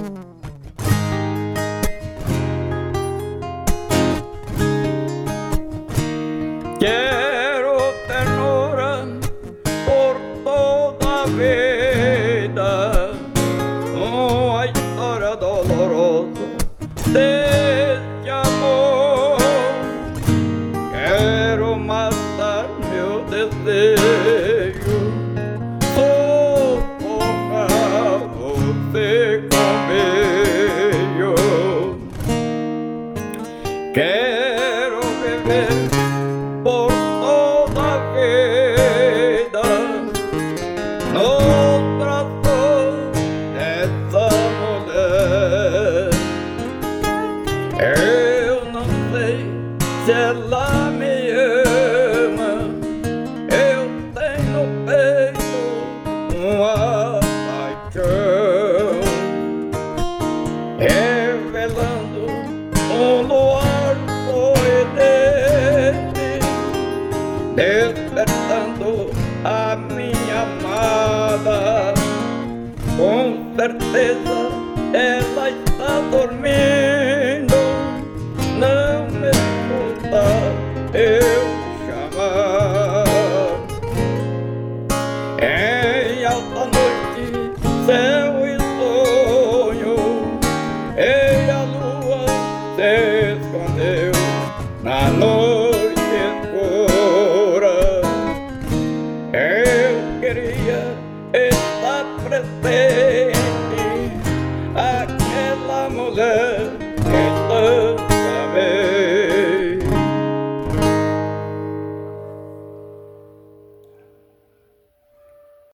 Quiero ternura por toda a vida, uma história dolorosa desse amor. Quero matar meu desejo, sufocar você com beijo. Quero viver por toda a vida no braço dessa mulher. Eu não sei se ela me ama, eu tenho no peito uma paixão, revelando um luar sorridente, despertando a minha amada. Com certeza ela está dormindo, não me escuta eu chamar. Em alta noite, céu e sonho, e a lua se escondeu na noite escura. Eu queria estar presente